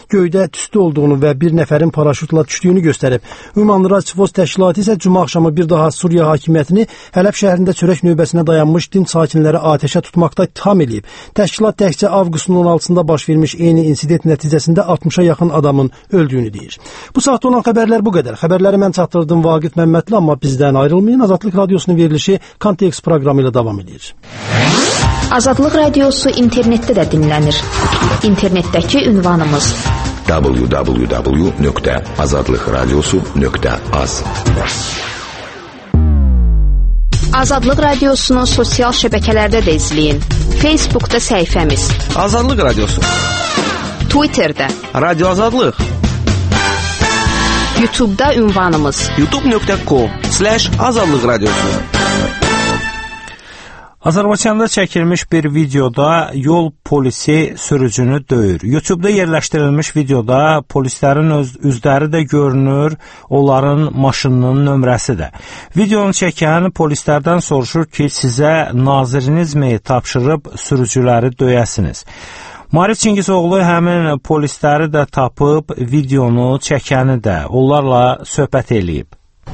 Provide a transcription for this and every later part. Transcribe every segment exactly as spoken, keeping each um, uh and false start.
göydə tüstü olduğunu və bir nəfərin paraşütla düşdüyünü göstərib. Human Rights Watch təşkilatı isə cümə axşamı bir daha Suriya hakimiyyətini Hələb şəhərində çörək növbəsinə dayanmış dinc sakinləri atəşə tutmaqda ittiham edib. Təşkilat təkcə avqustun on altısında baş vermiş eyni insident nəticəsində altmışa yaxın adamın öldüyünü deyir. Bu saatda olan xəbərlər bu qədər. Xəbərləri mən çatdırdım Vaqif Məmmədli, amma bizdən ayrılmayın. Azadlıq Radiosunun verilişi Kontekst proqramı ilə davam edir. Azadlıq Radiosu internetdə də dinlənir. İnternetdəki ünvanımız w w w nöqtə azadlıq radiosu nöqtə az. Azadlıq Radiosunu sosial şəbəkələrdə də izləyin. Facebookda səhifəmiz Azadlıq Radiosu, Twitterdə Radio Azadlıq, YouTube'da ünvanımız youtube nöqtə com slash azadlıq radiosu. Azərbaycanda çəkilmiş bir videoda yol polisi sürücünü döyür. YouTube'da yerləşdirilmiş videoda polislərin öz, üzləri də görünür, onların maşınının nömrəsi də. Videonu çəkən polislərdən soruşur ki, sizə nazirinizmi tapşırıb sürücüləri döyəsiniz? Maarif Çingizoğlu həmin polisləri də tapıb, videonu çəkəni də onlarla söhbət eləyib.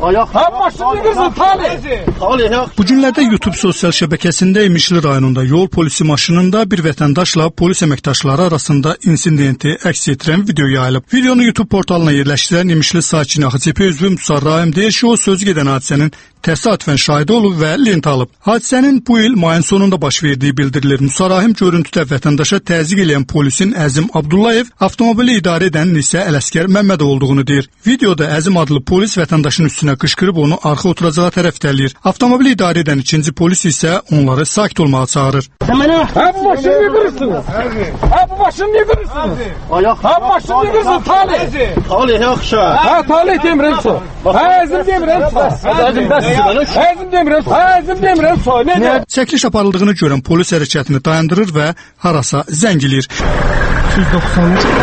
Bu günlərdə YouTube sosial şəbəkəsində İmişli rayonunda yol polisi maşınında bir vətəndaşla polis əməkdaşları arasında insidenti əks etdirən video yayılıb. Videonu YouTube portalına yerləşdirən İmişli sakini A X C P üzvü Musa Rahim deyir ki, o sözü gedən hadisənin təsadüfən şahidi olub və lent alıb. Hadisənin bu il mayın sonunda baş verdiyi bildirilir. Musa Rahim görüntüdə vətəndaşa təzyiq edən polisin Əzim Abdullayev, avtomobili idarə edən isə Ələskər Məmmədov olduğunu deyir. Videoda Əzim adlı polis vətəndaşın üstünə qışqırıb onu arxa oturacağa tərəf itələyir. Avtomobili idarə edən ikinci polis isə onları sakit olmağa çağırır. Ha bu maşını niye kırırsınız? Ha bu maşını niye kırırsınız? Ha bu maşını niye kırırsınız? Talih. Talih yakışa. Ha talih demirəm so. Ha Əzim demirəm so. Əzim dəs. Əzim demirəm. Ha Əzim demirəm so. Nə? Çəkiliş aparıldığını görən polis hərəkətini dayandırır və harasa zəng eləyir. üç yüz doxsan üç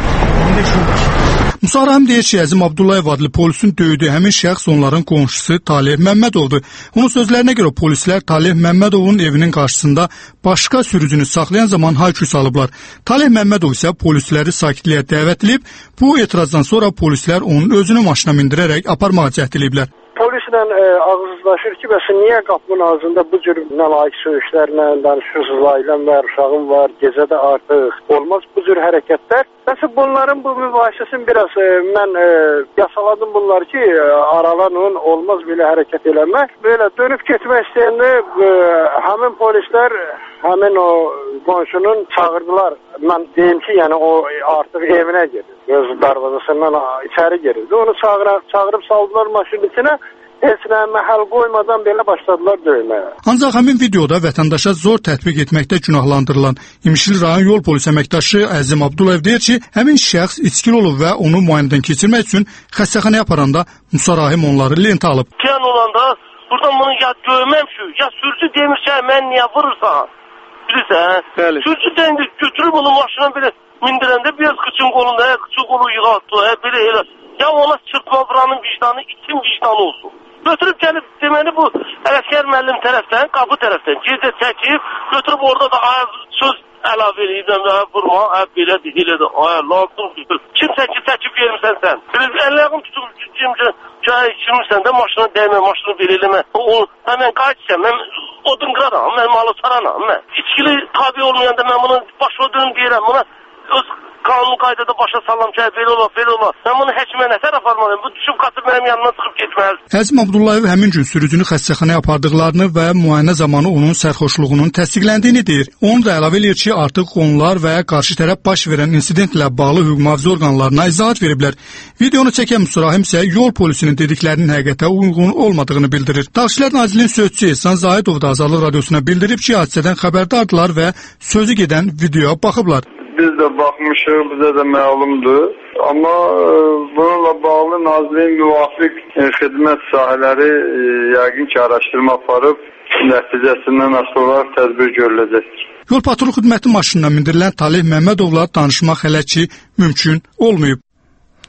on beş on beş Musa Rahim deyir ki, Əzim Abdullayev adlı polisin döydüyü həmin şəxs onların qonşusu Talih Məmmədovdur. Onun sözlərinə görə polislər Talih Məmmədovun evinin qarşısında başqa sürücünü saxlayan zaman hayküy salıblar. Talih Məmmədov isə polisləri sakitliyə dəvət edib, bu etirazdan sonra polislər onun özünü maşına mindirərək aparmağa cəhd ediblər. Polislə e, ağızlaşır ki, bəs niyə qapının ağzında bu cür nalayiq söyüşlərlə danışırsınız, ailəm var, uşağım var, gecədə artıq olmaz bu cür hərəkətlər. Bəs bunların bu mübahisəsini biraz e, mən e, yasaladım bunlar ki, e, aralanın, olmaz belə hərəkət eləmək. Belə dönüb getmək istəyəndə e, həmin polislər həmin o qonşunun çağırdılar. Mən deyim ki, yəni o artıq evinə gedir. Öz darvazasından içəri girirdi. Onu çağırıb, çağırıb saldılar maşının içinə. Heç nə məhəl qoymadan belə başladılar döyməyə. Ancaq həmin videoda vətəndaşa zor tətbiq etməkdə günahlandırılan İmişli rayon yol polisi əməkdaşı Əzim Abdullayev deyir ki, həmin şəxs içkili olub və onu müayinədən keçirmək üçün xəstəxanaya aparanda Musa Rahim onları lentə alıb. Piyan olanda buradan bunu ya dövməm şu, ya sürücü demişsə mən niyə vurursan? Bilirsən, sürücü deyəndə götürüb onu maşına belə mindirəndə biraz qıçın qolunda, ya qıçın qolu yığaltı, ya belə elə. Ya ona çırpma buranın vicdanı, itin vicdanı olsun. Götürüb gəlib, deməli bu Ələskər müəllim tərəfdən, qapı tərəfdən gecə çəkib, götürüb orada da ayaq söz əlavə edib, vurma, belə də, elə də, ayaq lazım tutur. Kimsə ki, çəkib vermirsən sən. Əlləğin tutub, çay içirmirsən də maşına dəymə, maşını belə eləmə. Mən qayıtsam, mən odun qıraram, mən malı saranam, mən. İçkili tabi olmayanda mən bunu başa dönüm deyirəm, buna öz qanun qaydada başa salam ki, belə olar, belə olar. Mən bunu həkimə nətər aparmalıyım? Bu düşüb qatıb mənim yanından çıxıb getməz. Əzim Abdullayev həmin gün sürücünü xəstəxanaya apardıqlarını və müayinə zamanı onun sərxoşluğunun təsdiqləndiyini deyir. Onu da əlavə edir ki, artıq onlar və qarşı tərəf baş verən insidentlə bağlı hüquq mühafizə orqanlarına izahat veriblər. Videonu çəkən Musa Rahim isə yol polisinin dediklərinin həqiqətə uyğun olmadığını bildirir. Daxillər Nazirliyinin sözçüsü İhsan Zahidov da Azadlıq Radiosuna bildirib ki, hadisədən xəbərdardılar və sözü gedən videoya baxıblar. Biz də baxmışıq, bizə də məlumdur. Amma e, bununla bağlı Nazirliyin müvafiq e, xidmət sahələri e, yəqin ki, araşdırma aparıb, nəticəsindən asılı olaraq tədbir görüləcəkdir. Yol patrul xidməti maşınına mindirilən Talih Məmmədovla danışmaq hələ ki mümkün olmayıb.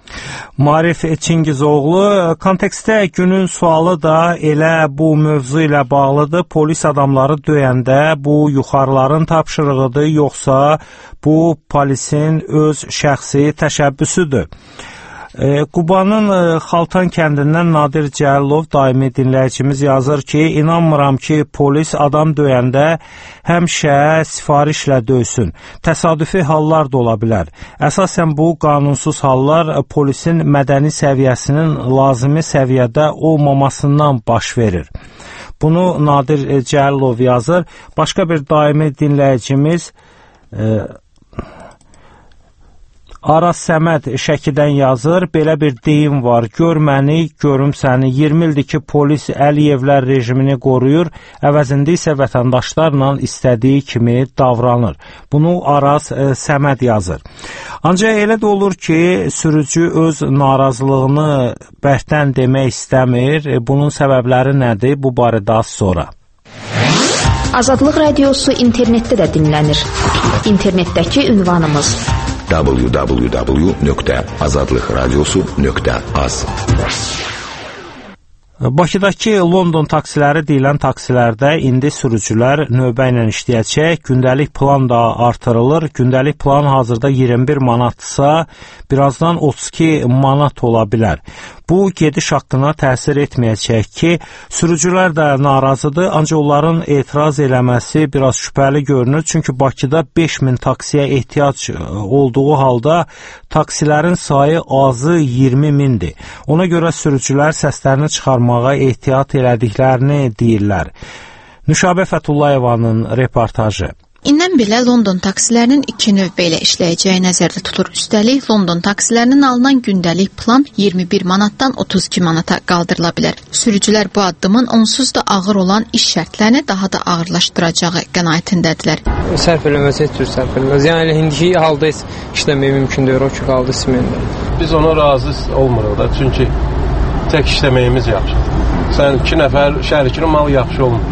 Marif Çingizoğlu, kontekstdə günün sualı da elə bu mövzu ilə bağlıdır. Polis adamları döyəndə bu yuxarıların tapşırığıdır, yoxsa bu polisin öz şəxsi təşəbbüsüdür? E, Qubanın e, Xaltan kəndindən Nadir Cəlilov daimi dinləyicimiz yazır ki, inanmıram ki, polis adam döyəndə həmişə sifarişlə döysün. Təsadüfi hallar da ola bilər. Əsasən bu qanunsuz hallar e, polisin mədəni səviyyəsinin lazımi səviyyədə olmamasından baş verir. Bunu Nadir e, Cəlilov yazır. Başqa bir daimi dinləyicimiz e, Aras Səməd Şəkidən yazır, belə bir deyim var, gör məni, görüm səni, iyirmi ildir ki, polis Əliyevlər rejimini qoruyur, əvəzində isə vətəndaşlarla istədiyi kimi davranır. Bunu Aras e, Səməd yazır. Ancaq elə də olur ki, sürücü öz narazılığını bərkdən demək istəmir, e, bunun səbəbləri nədir, bu barədə az sonra. Azadlıq Radiosu internetdə də dinlənir. İnternetdəki ünvanımız w w w nöqtə azadlıq radiosu nöqtə az. Bakıdakı London taksiləri deyilən taksilərdə indi sürücülər növbə ilə işləyəcək, gündəlik plan da artırılır. Gündəlik plan hazırda iyirmi bir manatdırsa, birazdan otuz iki manat ola bilər. Bu, gediş haqqına təsir etməyəcək ki, sürücülər də narazıdır, ancaq onların etiraz eləməsi biraz şübhəli görünür. Çünki Bakıda beş min taksiyə ehtiyac olduğu halda taksilərin sayı azı iyirmi mindir. Ona görə sürücülər səslərini çıxarmağa ehtiyat elədiklərini deyirlər. Nüşabə Fətullayevanın reportajı. İndən belə London taksilərinin iki növbə ilə işləyəcəyi nəzərdə tutulur. Üstəlik, London taksilərinin alınan gündəlik plan iyirmi bir manatdan otuz iki manata qaldırıla bilər. Sürücülər bu addımın onsuz da ağır olan iş şərtlərini daha da ağırlaşdıracağı qənaətindədirlər. Sərf eləməz, heç cür sərf eləməz. Yəni, elə indiki halda işləmək mümkün deyir, o ki, qaldı simində. Biz ona razı olmuruq da, çünki tək işləməyimiz yaxşıdır. Sən iki nəfər şərikinin malı yaxşı olmur.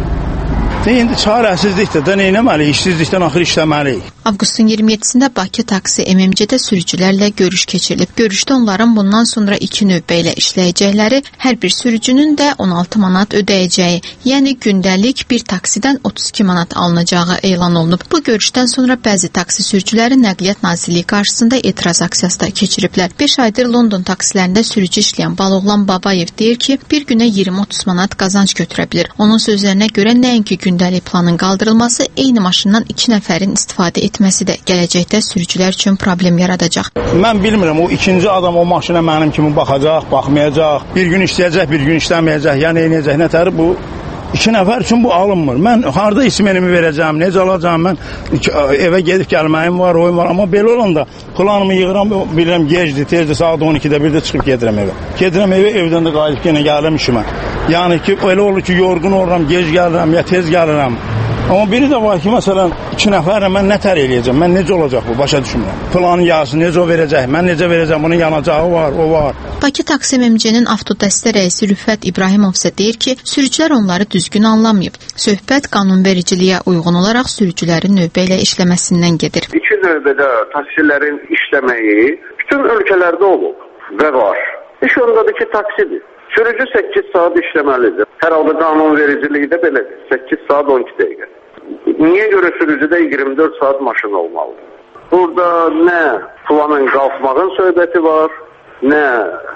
İndi çarəsizlikdir də, neynəməliyik, işsizlikdən axır işləməliyik. Avqustun iyirmi yeddisində Bakı taksi M M C-də sürücülərlə görüş keçirilib. Görüşdə onların bundan sonra iki növbə ilə işləyəcəkləri, hər bir sürücünün də on altı manat ödəyəcəyi, yəni gündəlik bir taksidən otuz iki manat alınacağı elan olunub. Bu görüşdən sonra bəzi taksi sürücüləri Nəqliyyat Nazirliyi qarşısında etiraz aksiyası da keçiriblər. beş aydır London taksilərində sürücü işləyən Baloğlan Babayev deyir ki, bir günə iyirmi otuz manat qazanc götürə bilir. Onun sözlərinə görə nəinki gündəlik planın qaldırılması, eyni maşından iki nəfərin istifadə etməsi də gələcəkdə sürücülər üçün problem yaradacaq. Mən bilmirəm, o ikinci adam o maşına mənim kimi baxacaq, baxmayacaq, bir gün işləyəcək, bir gün işləməyəcək, yəni eləyəcək, nətər bu? İki nəfər üçün bu alınmır. Mən harada ismenimi verəcəm, necə alacağım, mən evə gedib gəlməyim var, oyun var, amma belə olanda planımı yığıram, bilirəm, gecdir, tezdir, saat on ikidə bir də çıxıb gedirəm evə. Gedirəm evə, evdən də qayıdıb yenə gəlirəm işimə. Yəni ki, elə olur ki, yorğun oluram, gec gəlirəm, ya tez gəlirəm. Amma biri də var ki, məsələn, iki nəfərlə mən nətər eləyəcəm, mən necə olacaq bu, başa düşmürəm. Planın yarısı necə o verəcək, mən necə verəcəm, bunun yanacağı var, o var. Bakı Taksi M M C-nin avtodəstə rəisi Rüfət İbrahimov isə deyir ki, sürücülər onları düzgün anlamayıb. Söhbət qanunvericiliyə uyğun olaraq sürücülərin növbə ilə işləməsindən gedir. İki növbədə taksilərin işləməyi bütün ölkələrdə olub və var. İş ondadır ki, taksidir. Sürücü səkkiz saat işləməlidir. Hər halda qanunvericilikdə belədir. səkkiz saat on iki dəqiqə. Niyə görə sürücüdə iyirmi dörd saat maşın olmalıdır? Burada nə planın qalxmağın söhbəti var, nə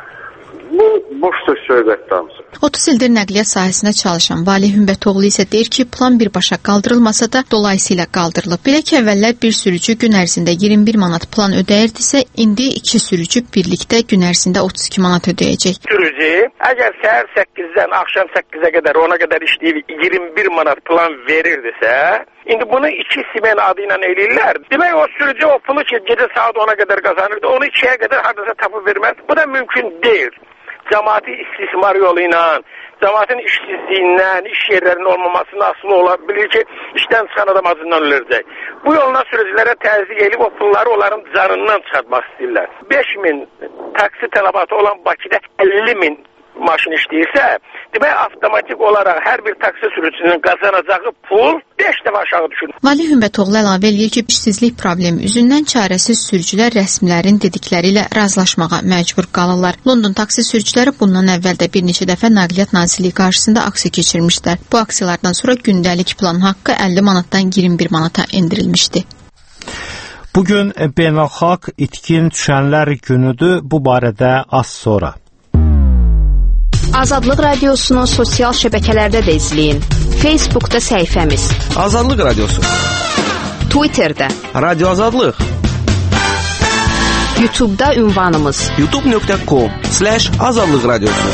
bu boş söz söhbətdandır. otuz ildir nəqliyyat sahəsində çalışan Valih Hümbətoğlu isə deyir ki, plan birbaşa qaldırılmasa da dolayısıyla qaldırılıb. Belə ki, əvvəllər bir sürücü gün ərzində iyirmi bir manat plan ödəyirdisə, indi iki sürücü birlikdə gün ərzində otuz iki manat ödəyəcək. Sürücü əgər səhər səkkizdən axşam səkkizə qədər ona qədər işləyib iyirmi bir manat plan verirdisə, indi bunu iki simen adı ilə eləyirlər. Demək o sürücü o pulu ki, gecə saat ona qədər qazanırdı, onu ikiyə qədər hardasa tapıb verməz. Bu da mümkün deyil. Cəmaati istismar yolu ilə, cəmaatin işsizliyindən, iş yerlərinin olmamasına asılı ola bilir ki, işdən çıxan adam azından öləcək. Bu yolla sürücülərə təzyiq edib o pulları onların canından çıxartmaq istəyirlər. beş min taksi tələbatı olan Bakıda əlli min maşın işləyirsə, demək avtomatik olaraq hər bir taksi sürücüsünün qazanacağı pul beş dəfə aşağı düşür. Vali Hümbətoğlu əlavə eləyir ki, işsizlik problemi üzündən çarəsiz sürücülər rəsmilərin dedikləri ilə razılaşmağa məcbur qalırlar. London taksi sürücüləri bundan əvvəl də bir neçə dəfə Nəqliyyat Nazirliyi qarşısında aksiya keçirmişlər. Bu aksiyalardan sonra gündəlik plan haqqı əlli manatdan iyirmi bir manata endirilmişdi. Bugün Beynəlxalq İtkin Düşənlər günüdür. Bu barədə az sonra. Azadlıq Radiosunu sosial şəbəkələrdə də izləyin. Facebookda səhifəmiz Azadlıq Radiosu, Twitterdə Radio Azadlıq, YouTube'da ünvanımız youtube nöqtə com slash azadlıq radiosu.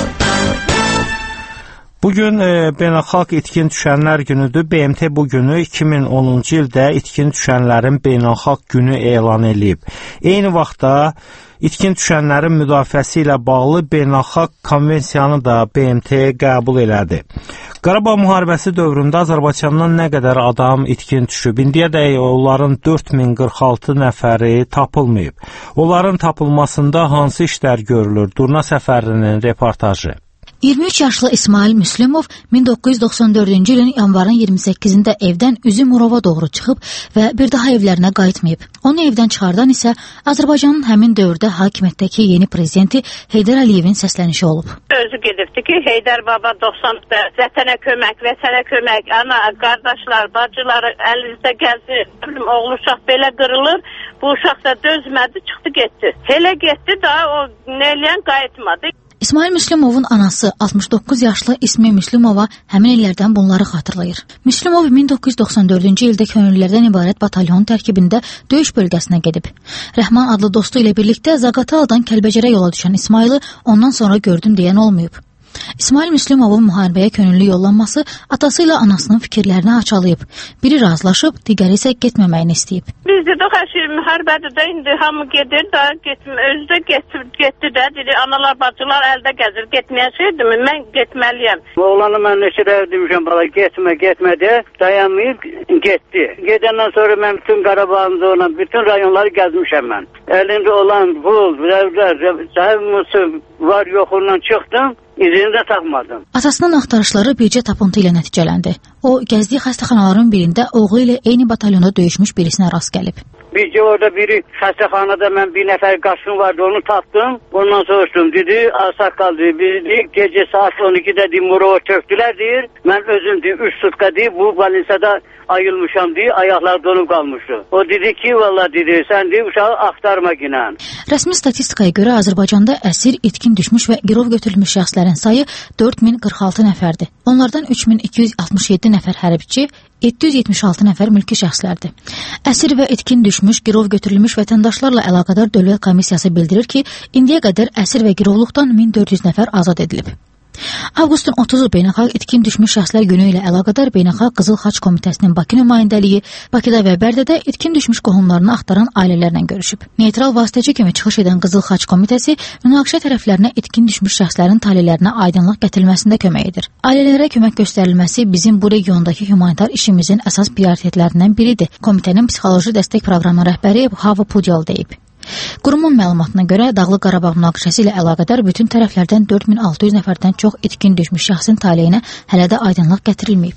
Bugün e, Beynəlxalq İtkin Düşənlər günüdür. B M T bu günü iki min onuncu ildə İtkin Düşənlərin Beynəlxalq günü elan edib. Eyni vaxtda İtkin düşənlərin müdafiəsi ilə bağlı beynəlxalq konvensiyanı da B M T qəbul elədi. Qarabağ müharibəsi dövründə Azərbaycandan nə qədər adam itkin düşüb? İndiyədək onların dörd min qırx altı nəfəri tapılmayıb. Onların tapılmasında hansı işlər görülür? Durna Səfərlinin reportajı. iyirmi üç yaşlı İsmail Müslümov min doqquz yüz doxsan dördüncü ilin yanvarın iyirmi səkkizində evdən üzü Murova doğru çıxıb və bir daha evlərinə qayıtmayıb. Onu evdən çıxardan isə Azərbaycanın həmin dövrdə hakimiyyətdəki yeni prezidenti Heydər Əliyevin səslənişi olub. Özü gedibdi ki, Heydər baba doxsanlıqda vətənə kömək, vətənə kömək, ana, qardaşlar, bacılar əlinizdə gəlsin, oğlu uşaq belə qırılır, bu uşaq da dözmədi, çıxdı getdi. Elə getdi da o nəliyən qayıtmadı. İsmail Müslümovun anası altmış doqquz yaşlı İsmi Müslümova həmin illərdən bunları xatırlayır. Müslümov min doqquz yüz doxsan dördüncü ildə könüllülərdən ibarət batalyon tərkibində döyüş bölgəsinə gedib. Rəhman adlı dostu ilə birlikdə Zaqataladan Kəlbəcərə yola düşən İsmailı ondan sonra gördüm deyən olmayıb. İsmail Müslümovun müharibəyə könüllü yollanması atası ilə anasının fikirlərini açalayıb. Biri razılaşıb, digəri isə getməməyini istəyib. Biz dedik, hər şey müharibədir də, indi hamı gedir də, özü də getdi də, dedi, analar, bacılar əldə gəzir, getməyən şeydir mi? Mən getməliyəm. Oğlanı mən neçə dəfə demişəm, bala, getmə, getmə deyə, dayanmayıb, getdi. Gedəndən sonra mən bütün Qarabağımda olan, bütün rayonları gəzmişəm mən. Əlində olan pul, rəvlər, rəvlər, var yoxundan çıxdım. İzini də tapmadım. Atasının axtarışları bircə tapıntı ilə nəticələndi. O, gəzdiyi xəstəxanaların birində oğlu ilə eyni batalyonda döyüşmüş birisinə rast gəlib. Bircə orada biri xəstəxanada mən bir nəfər qaçqın vardı, onu tapdım. Ondan soruşdum, dedi, ağsaqqal dedi, dedi, gecə saat on ikidə deyir, Murova tökdülər deyir. Mən özüm deyir, üç sutka deyir, bu balinsada ayılmışam deyir, ayaqlar donub qalmışdı. O dedi ki, valla dedi, sən deyir, uşağı axtarma ginən. Rəsmi statistikaya görə Azərbaycanda əsir, itkin düşmüş və girov götürülmüş şəxslərin sayı dörd min qırx altı nəfərdir. Onlardan üç min iki yüz altmış yeddi nəfər hərbiçi, yeddi yüz yetmiş altı nəfər mülki şəxslərdir. Əsir və itkin düşmüş, girov götürülmüş vətəndaşlarla əlaqədar Dövlət Komissiyası bildirir ki, indiyə qədər əsir və girovluqdan min dörd yüz nəfər azad edilib. Avqustun otuzu Beynəlxalq İtkin Düşmüş Şəxslər Günü ilə əlaqədar Beynəlxalq Qızıl Xaç Komitəsinin Bakı nümayəndəliyi Bakıda və Bərdədə itkin düşmüş qohumlarını axtaran ailələrlə görüşüb. Neytral vasitəçi kimi çıxış edən Qızıl Xaç Komitəsi münaqişə tərəflərinə itkin düşmüş şəxslərin talelərinə aydınlıq gətirilməsində kömək edir. Ailələrə kömək göstərilməsi bizim bu regiondakı humanitar işimizin əsas prioritetlərindən biridir. Komitənin psixoloji dəstək proqramı rəhbəri Hava Pudyal deyib. Qurumun məlumatına görə Dağlıq Qarabağ münaqişəsi ilə əlaqədar bütün tərəflərdən dörd min altı yüz nəfərdən çox itkin düşmüş şəxsin taleyinə hələ də aydınlıq gətirilməyib.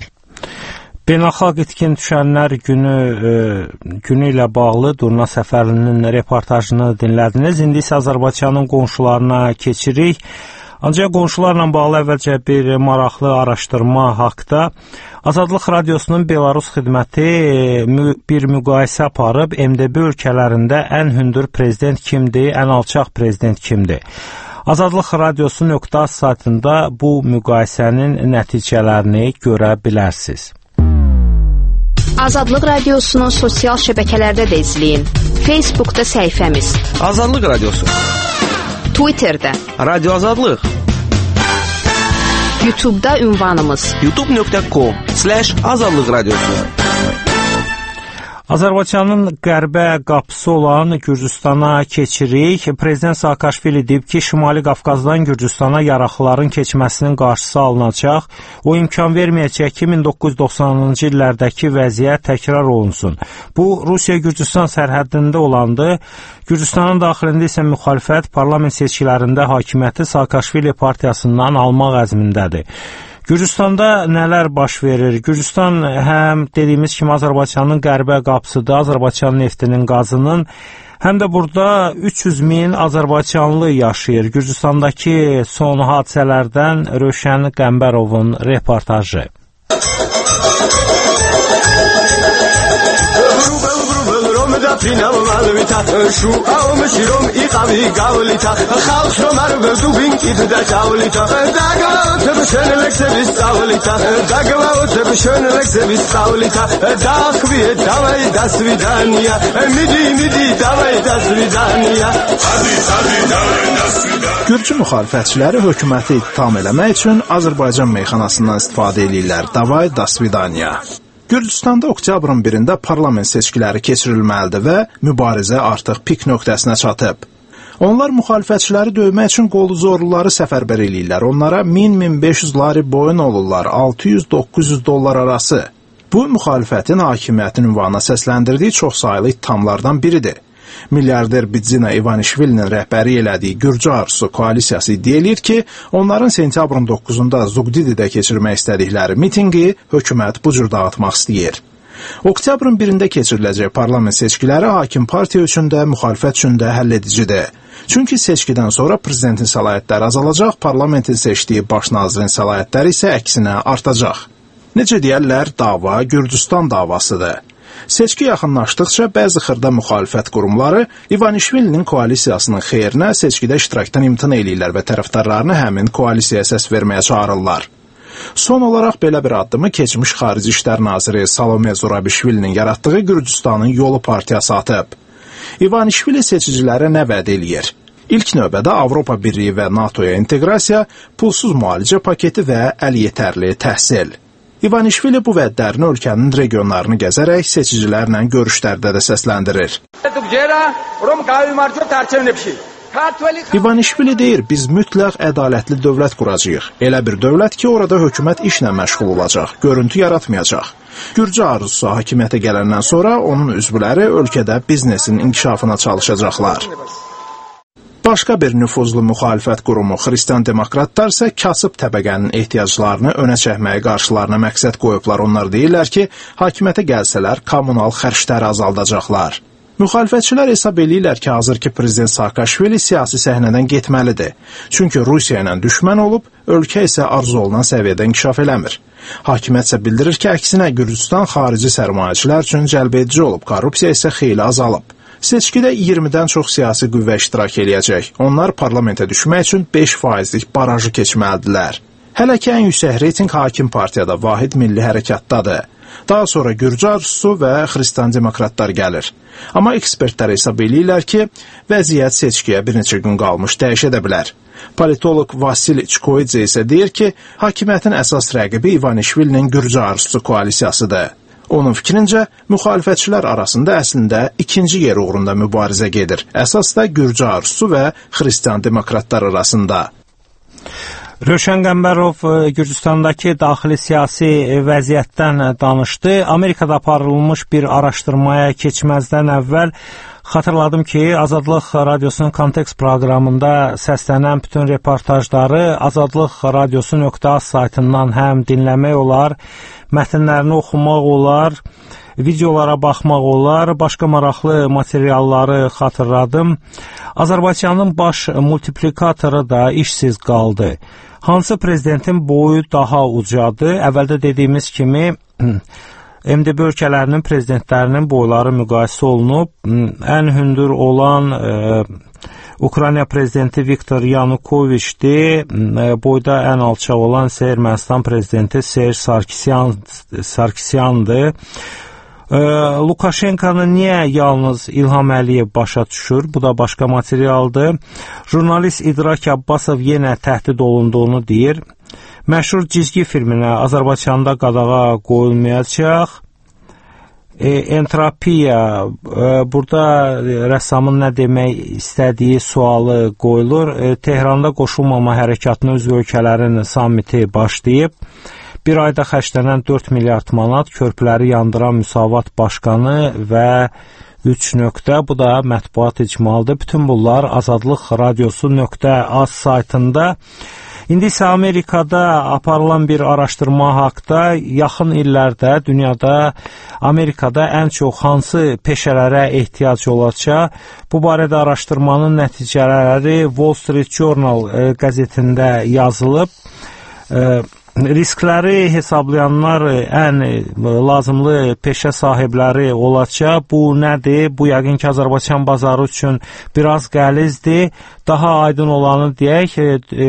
Beynəlxalq İtkin Düşənlər günü e, günü ilə bağlı Durna Səfərlinin reportajını dinlədiniz. İndi isə Azərbaycanın qonşularına keçirik. Ancaq qonşularla bağlı əvvəlcə bir maraqlı araşdırma haqqda Azadlıq Radiosunun Belarus xidməti bir müqayisə aparıb M D B ölkələrində ən hündür prezident kimdir, ən alçaq prezident kimdir? Azadlıq Radiosu nöqtə az saytında bu müqayisənin nəticələrini görə bilərsiniz. Azadlıq Radiosunu sosial şəbəkələrdə də izləyin. Facebookda səhifəmiz Azadlıq Radiosu, Twitterdə Radio Azadlıq, YouTube'da ünvanımız youtube nöqtə com slash azadlıq radiosu. Azərbaycanın qərbə qapısı olan Gürcüstana keçirik. Prezident Saakashvili deyib ki, Şimali Qafqazdan Gürcüstana yaraqlıların keçməsinin qarşısı alınacaq. O imkan verməyəcək ki, min doqquz yüz doxsanıncı illərdəki vəziyyət təkrar olunsun. Bu, Rusiya-Gürcüstan sərhəddində olandı. Gürcüstanın daxilində isə müxalifət parlament seçkilərində hakimiyyəti Saakashvili partiyasından almaq əzmindədir. Gürcüstanda nələr baş verir? Gürcüstan həm dediyimiz kimi Azərbaycanın qərbə qapısıdır, Azərbaycan neftinin, qazının, həm də burada üç yüz min Azərbaycanlı yaşayır. Gürcüstandakı son hadisələrdən Rövşən Qəmbərovun reportajı. Pinam malvita shu am shirom iqavi gavlita khalq shomar verdu binkid da javlita daga tebshon lekse bistavlita daga tebshon lekse bistavlita dakhvi davay dasvidaniya midi midi davay dasvidaniya hadi hadi davay dasvidaniya. Gürcü müxalifətçiləri hökuməti ittiham eləmək üçün Azərbaycan meyxanasından istifadə edirlər. Davay dasvidaniya. Gürcüstanda oktyabrın birində parlament seçkiləri keçirilməlidir və mübarizə artıq pik nöqtəsinə çatıb. Onlar müxalifətçiləri döymək üçün qolu zorluları səfərbər eləyirlər. Onlara min min beş yüz lari boyun olurlar, altı yüz doqquz yüz dollar arası. Bu, müxalifətin hakimiyyətin ünvanına səsləndirdiyi çoxsaylı ittihamlardan biridir. Milyarder Bidzina İvanişvilinin rəhbəri elədiyi Gürcü Arzusu koalisiyası iddia edir ki, onların sentyabrın doqquzunda Zugdididə keçirmək istədikləri mitinqi hökumət bu cür dağıtmaq istəyir. Oktyabrın birində keçiriləcək parlament seçkiləri hakim partiya üçün də, müxalifət üçün də həlledicidir. Çünki seçkidən sonra prezidentin səlahiyyətləri azalacaq, parlamentin seçdiyi baş nazirin səlahiyyətləri isə əksinə artacaq. Necə deyərlər, dava Gürcüstan davasıdır. Seçki yaxınlaşdıqca bəzi xırda müxalifət qurumları İvanişvilinin koalisiyasının xeyrinə seçkidə iştirakdan imtina eləyirlər və tərəfdarlarını həmin koalisiyaya səs verməyə çağırırlar. Son olaraq belə bir addımı keçmiş Xarici İşlər Naziri Salome Zurabishvilinin yaratdığı Gürcüstanın Yolu partiyası atıb. İvanişvili seçicilərə nə vəd eləyir? İlk növbədə Avropa Birliyi və NATOya inteqrasiya, pulsuz müalicə paketi və əliyetərli təhsil. İvanişvili bu vədlərini ölkənin regionlarını gəzərək seçicilərlə görüşlərdə də səsləndirir. İvanişvili deyir, biz mütləq ədalətli dövlət quracağıq. Elə bir dövlət ki, orada hökumət işlə məşğul olacaq, görüntü yaratmayacaq. Gürcü Arzusu hakimiyyətə gələndən sonra onun üzvləri ölkədə biznesin inkişafına çalışacaqlar. Başqa bir nüfuzlu müxalifət qurumu Xristian Demokratlar isə kasıb təbəqənin ehtiyaclarını önə çəkməyə qarşılarına məqsəd qoyublar. Onlar deyirlər ki, hakimiyyətə gəlsələr kommunal xərcləri azaldacaqlar. Müxalifətçilər hesab eləyirlər ki, hazırki prezident Saakashvili siyasi səhnədən getməlidir. Çünki Rusiya ilə düşmən olub, ölkə isə arzu olunan səviyyədə inkişaf eləmir. Hakimiyyət isə bildirir ki, əksinə Gürcüstan xarici sərmayəçilər üçün cəlbedici olub, korrupsiya isə xeyli azalıb. Seçkidə iyirmidən çox siyasi qüvvə iştirak eləyəcək. Onlar parlamentə düşmək üçün beş faizlik barajı keçməlidirlər. Hələ ki, ən yüksək reyting hakim partiyada Vahid Milli Hərəkatdadır. Daha sonra Gürcü Arzusu və Xristian Demokratlar gəlir. Amma ekspertlər hesab eləyirlər ki, vəziyyət seçkiyə bir neçə gün qalmış dəyişə də bilər. Politolog Vasil Çikoidze isə deyir ki, hakimiyyətin əsas rəqibi İvanişvilinin Gürcü Arzusu koalisiyasıdır. Onun fikrincə, müxalifətçilər arasında əslində ikinci yer uğrunda mübarizə gedir. Əsas da Gürcü Arzusu və Xristian Demokratlar arasında. Rövşən Qəmbərov Gürcüstandakı daxili siyasi vəziyyətdən danışdı. Amerikada aparılmış bir araşdırmaya keçməzdən əvvəl xatırladım ki, Azadlıq Radiosunun Kontekst proqramında səslənən bütün reportajları azadlıq radiosu nöqtə az saytından həm dinləmək olar, mətnlərini oxumaq olar, videolara baxmaq olar, başqa maraqlı materialları xatırladım. Azərbaycanın baş multiplikatoru da işsiz qaldı. Hansı prezidentin boyu daha ucadır? Əvvəldə dediyimiz kimi M D B ölkələrinin prezidentlərinin boyları müqayisə olunub. Ən hündür olan e, Ukrayna prezidenti Viktor Yanukoviçdir. E, boyda ən alçaq olan isə Ermənistan prezidenti Serj Sarkisyan, Sarkisyandır. E, Lukashenkonun niyə yalnız İlham Əliyev başa düşür? Bu da başqa materialdır. Jurnalist İdrak Abbasov yenə təhdid olunduğunu deyir. Məşhur cizgi filminə Azərbaycanda qadağa qoyulmayacaq. E, entropiya, e, burada rəssamın nə demək istədiyi sualı qoyulur. E, Tehranda qoşulmama hərəkatının üzv ölkələrin sammiti başlayıb. Bir ayda xərclənən dörd milyard manat körpüləri yandıran Müsavat Başqanı və üç nöqtə, bu da mətbuat icmalıdır. Bütün bunlar azadlıq radiosu nöqtə az saytında. İndi isə Amerikada aparılan bir araşdırma haqda yaxın illərdə dünyada Amerikada ən çox hansı peşələrə ehtiyac olacaq? Bu barədə araşdırmanın nəticələri Wall Street Journal e, qəzetində yazılıb. E, riskləri hesablayanlar ən lazımlı peşə sahibləri olacaq. Bu nədir? Bu yəqin ki, Azərbaycan bazarı üçün biraz qəlizdir. Daha aydın olanı deyək,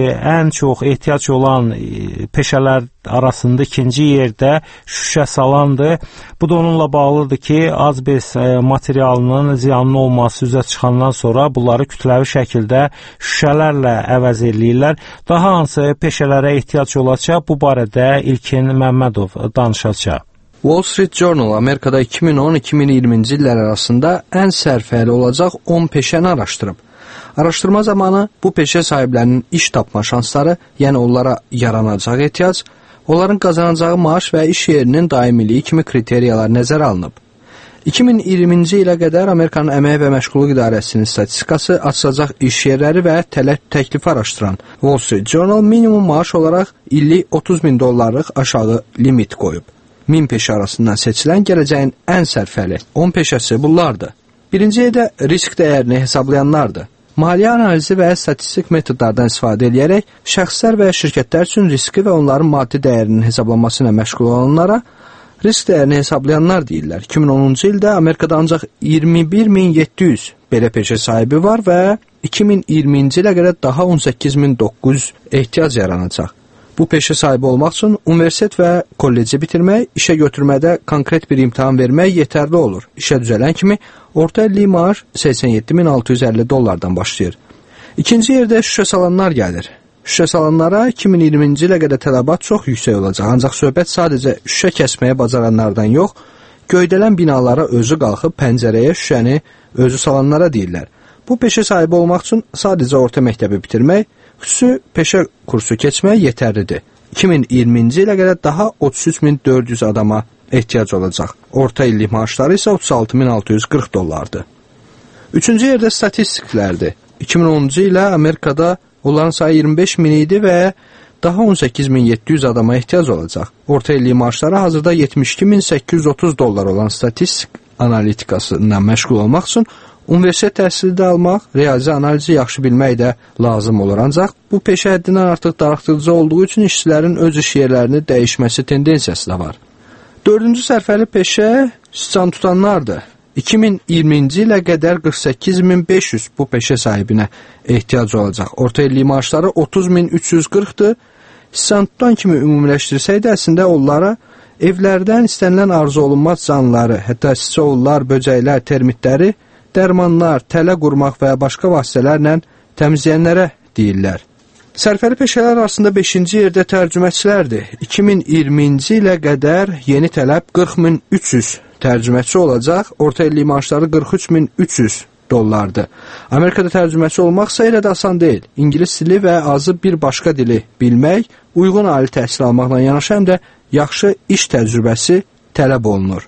ən çox ehtiyac olan peşələr arasında ikinci yerdə şüşə salandır. Bu da onunla bağlıdır ki, azbest materialının ziyanlı olması üzə çıxandan sonra bunları kütləvi şəkildə şüşələrlə əvəz eləyirlər. Daha hansı peşələrə ehtiyac olacaq? Bu barədə İlkin Məmmədov danışacaq. Wall Street Journal Amerikada iki min on iki min iyirminci illər arasında ən sərfəli olacaq on peşəni araşdırıb. Araşdırma zamanı bu peşə sahiblərinin iş tapma şansları, yəni onlara yaranacaq ehtiyac, onların qazanacağı maaş və iş yerinin daimiliyi kimi kriteriyalar nəzərə alınıb. iki min iyirminci ilə qədər Amerikanın Əmək və Məşğulluq İdarəsinin statistikası açılacaq iş yerləri və tələb təklifi araşdıran Wall Street Journal minimum maaş olaraq illik otuz min dollarlıq aşağı limit qoyub. min peşə arasından seçilən gələcəyin ən sərfəli on peşəsi bunlardır. Birinci yerdə risk dəyərini hesablayanlardır. Maliyyə analizi və statistik metodlardan istifadə edərək şəxslər və şirkətlər üçün riski və onların maddi dəyərinin hesablanması ilə məşğul olanlara risk dəyərini hesablayanlar deyirlər. iki min onuncu ildə Amerikada ancaq iyirmi bir min yeddi yüz belə peşə sahibi var və iki min iyirminci ilə qədər daha on səkkiz min doqquz yüz ehtiyac yaranacaq. Bu peşə sahibi olmaq üçün universitet və kolleci bitirmək, işə götürmədə konkret bir imtahan vermək yetərli olur. İşə düzələn kimi orta illik maaş səksən yeddi min altı yüz əlli dollardan başlayır. İkinci yerdə şüşə salanlar gəlir. Şüşə salanlara iki min iyirminci ilə qədər tələbat çox yüksək olacaq. Ancaq söhbət sadəcə şüşə kəsməyə bacaranlardan yox, göydələn binalara özü qalxıb pəncərəyə şüşəni özü salanlara deyirlər. Bu peşə sahibi olmaq üçün sadəcə orta məktəbi bitirmək, xüsusi peşə kursu keçmək yetərlidir. iki min iyirminci ilə qədər daha otuz üç min dörd yüz adama ehtiyac olacaq. Orta illik maaşları isə otuz altı min altı yüz qırx dollardır. Üçüncü yerdə statistiklərdir. iki min onuncu ilə Amerikada onların sayı iyirmi beş min idi və daha on səkkiz min yeddi yüz adama ehtiyac olacaq. Orta illik maaşları hazırda yetmiş iki min səkkiz yüz otuz dollar olan statistik analitikasından məşğul olmaq üçün universitet təhsili də almaq, riyazi analizi yaxşı bilmək də lazım olur. Ancaq bu peşə həddindən artıq darıxdırıcı olduğu üçün işçilərin öz iş yerlərini dəyişməsi tendensiyası da var. Dördüncü sərfəli peşə siçan tutanlardır. iki min iyirminci ilə qədər qırx səkkiz min beş yüz bu peşə sahibinə ehtiyac olacaq. Orta illik maaşları otuz min üç yüz qırxdır. Siçan tutan kimi ümumiləşdirsək də əslində onlara evlərdən istənilən arzu olunmaz canlıları, hətta siçovullar, böcəklər, termitləri, dərmanlar, tələ qurmaq və başqa vasitələrlə təmizləyənlərə deyirlər. Sərfəli peşələr arasında beşinci yerdə tərcüməçilərdir. iki min iyirminci ilə qədər yeni tələb qırx min üç yüz tərcüməçi olacaq. Orta illik maaşları qırx üç min üç yüz dollardır. Amerikada tərcüməçi olmaqsa elə də asan deyil. İngilis dili və azı bir başqa dili bilmək, uyğun ali təhsil almaqla yanaşı həm də yaxşı iş təcrübəsi tələb olunur.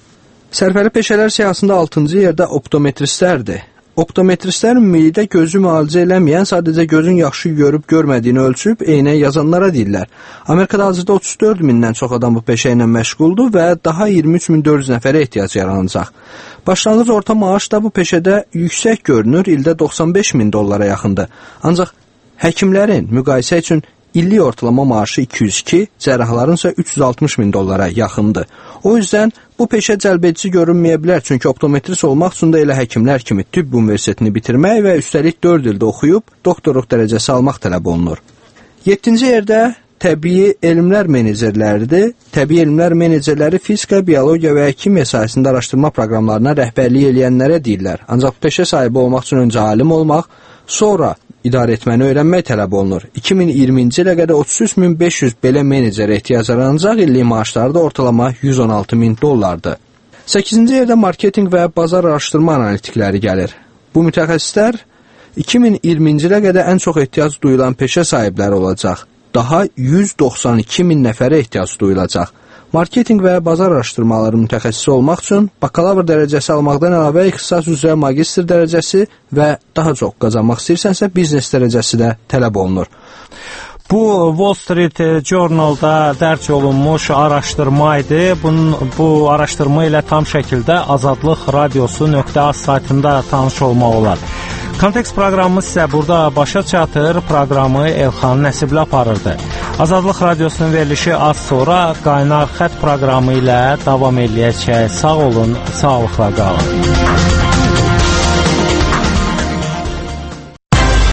Sərfəli peşələr siyahısında altıncı yerdə optometristlərdir. Optometristlər ümumilikdə gözü müalicə eləməyən, sadəcə gözün yaxşı görüb görmədiyini ölçüb eynək yazanlara deyirlər. Amerikada hazırda otuz dörd mindən çox adam bu peşə ilə məşğuldur və daha iyirmi üç min dörd yüz nəfərə ehtiyac yaranacaq. Başlanğıc orta maaş da bu peşədə yüksək görünür, ildə doxsan beş min dollara yaxındır. Ancaq həkimlərin müqayisə üçün illik ortalama maaşı iki yüz iki, cərrahların isə üç yüz altmış min dollara yaxındır. O yüzden bu peşə cəlbedici görünməyə bilər, çünki optometrist olmaq üçün də elə həkimlər kimi tibb universitetini bitirmək və üstəlik dörd ildə oxuyub doktorluq dərəcəsi almaq tələb olunur. yeddinci yerdə təbii elmlər menecerləridir. Təbii elmlər menecerləri fizika, biologiya və kimya sahəsində araşdırma proqramlarına rəhbərlik edənlərə deyirlər. Ancaq peşə sahibi olmaq üçün öncə alim olmaq, sonra idarə etməni öyrənmək tələb olunur. iki min iyirminci ilə qədər otuz üç min beş yüz belə menecerə ehtiyac yaranacaq, illik maaşları da ortalama yüz on altı min dollardır. səkkizinci yerdə marketinq və bazar araşdırma analitikləri gəlir. Bu mütəxəssislər iki min iyirminci ilə qədər ən çox ehtiyac duyulan peşə sahibləri olacaq. Daha yüz doxsan iki min nəfərə ehtiyac duyulacaq. Marketinq və bazar araşdırmaları mütəxəssisi olmaq üçün bakalavr dərəcəsi almaqdan əlavə ixtisas üzrə magistr dərəcəsi və daha çox qazanmaq istəyirsənsə biznes dərəcəsi də tələb olunur. Bu Wall Street Journal-da dərc olunmuş araşdırma idi. Bunun, bu araşdırma ilə tam şəkildə azadlıq radiosu nöqtə az saytında tanış olmaq olar. Kontekst proqramımız isə burada başa çatır. Proqramı Elxan Nəsibli aparırdı. Azadlıq radiosunun verilişi az sonra Qaynar Xət proqramı ilə davam eləyəcək. Sağ olun, sağlıqla qalın.